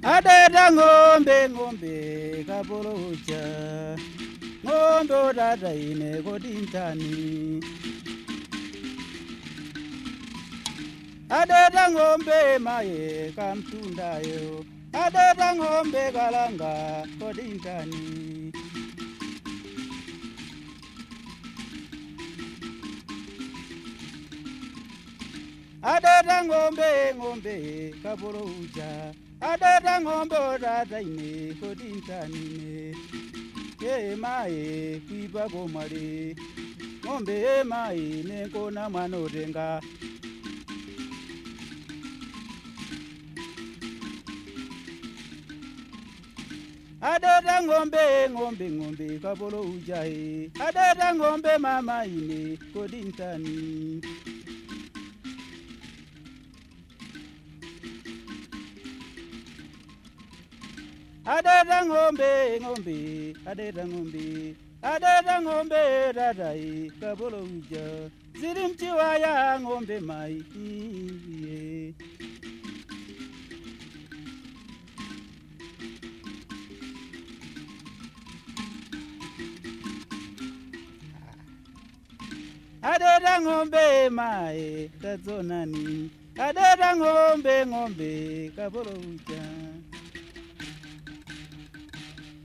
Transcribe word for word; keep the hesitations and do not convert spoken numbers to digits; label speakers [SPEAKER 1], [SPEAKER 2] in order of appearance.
[SPEAKER 1] Adeta ngombe ngombe kapolocha ngombe odada ine kodintani Adeta ngombe maye kamtundayo Adeta ngombe kalanga kodintani Adeta ngombe ngombe kapolocha Adeta ngombe odada ine kodintani Ye mae kwiba gomale ngombe mae nenkona mwana orenga Adeta ngombe ngombe ngombe kapolo ujae Adeta ngombe mama ine kodintani Adeta ngombe ngombe adeta ngombe adeta ngombe dadai kapolo uja zirimchiwaya ngombe mai iye Adeta ngombe mae tadzonani Adeta ngombe ngombe kapolo uja